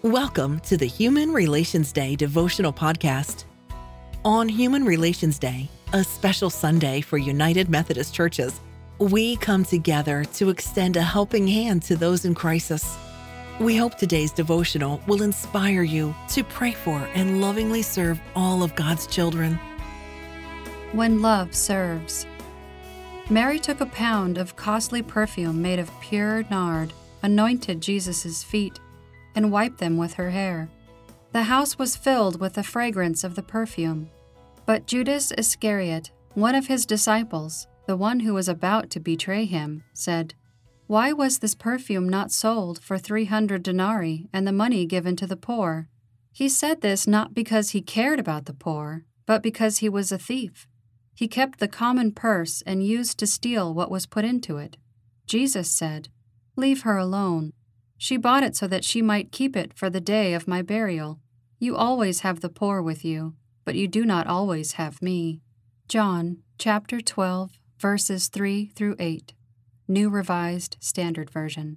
Welcome to the Human Relations Day devotional podcast. On Human Relations Day, a special Sunday for United Methodist Churches, we come together to extend a helping hand to those in crisis. We hope today's devotional will inspire you to pray for and lovingly serve all of God's children. When love serves. Mary took a pound of costly perfume made of pure nard, anointed Jesus' feet, and wiped them with her hair. The house was filled with the fragrance of the perfume. But Judas Iscariot, one of his disciples, the one who was about to betray him, said, "Why was this perfume not sold for 300 denarii and the money given to the poor?" He said this not because he cared about the poor, but because he was a thief. He kept the common purse and used to steal what was put into it. Jesus said, "Leave her alone. She bought it so that she might keep it for the day of my burial. You always have the poor with you, but you do not always have me." John chapter 12, verses 3 through 8. New Revised Standard Version.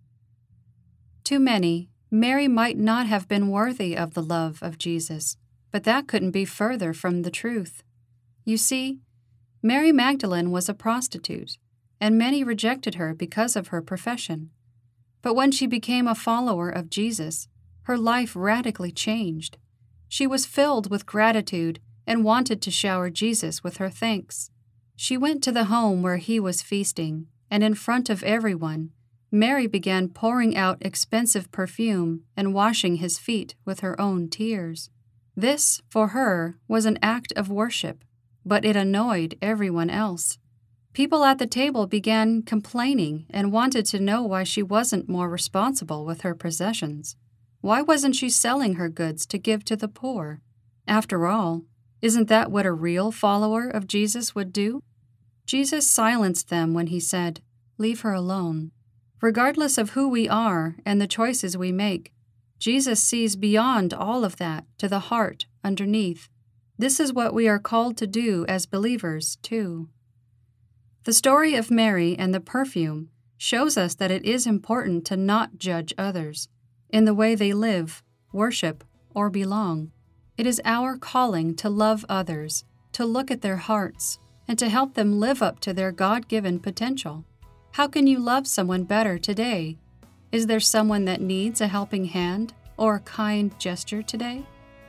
To many, Mary might not have been worthy of the love of Jesus, but that couldn't be further from the truth. You see, Mary Magdalene was a prostitute, and many rejected her because of her profession. But when she became a follower of Jesus, her life radically changed. She was filled with gratitude and wanted to shower Jesus with her thanks. She went to the home where he was feasting, and in front of everyone, Mary began pouring out expensive perfume and washing his feet with her own tears. This, for her, was an act of worship, but it annoyed everyone else. People at the table began complaining and wanted to know why she wasn't more responsible with her possessions. Why wasn't she selling her goods to give to the poor? After all, isn't that what a real follower of Jesus would do? Jesus silenced them when he said, "Leave her alone." Regardless of who we are and the choices we make, Jesus sees beyond all of that to the heart underneath. This is what we are called to do as believers, too. The story of Mary and the perfume shows us that it is important to not judge others in the way they live, worship, or belong. It is our calling to love others, to look at their hearts, and to help them live up to their God-given potential. How can you love someone better today? Is there someone that needs a helping hand or a kind gesture today?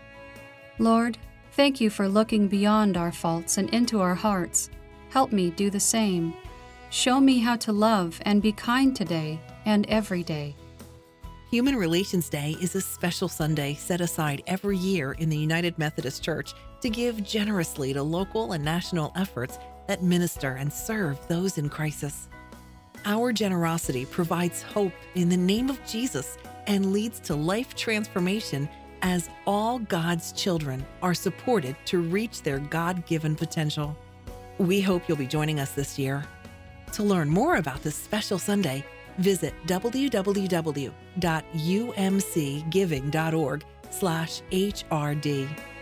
Lord, thank you for looking beyond our faults and into our hearts. Help me do the same. Show me how to love and be kind today and every day. Human Relations Day is a special Sunday set aside every year in the United Methodist Church to give generously to local and national efforts that minister and serve those in crisis. Our generosity provides hope in the name of Jesus and leads to life transformation as all God's children are supported to reach their God-given potential. We hope you'll be joining us this year. To learn more about this special Sunday, visit www.umcgiving.org/HRD.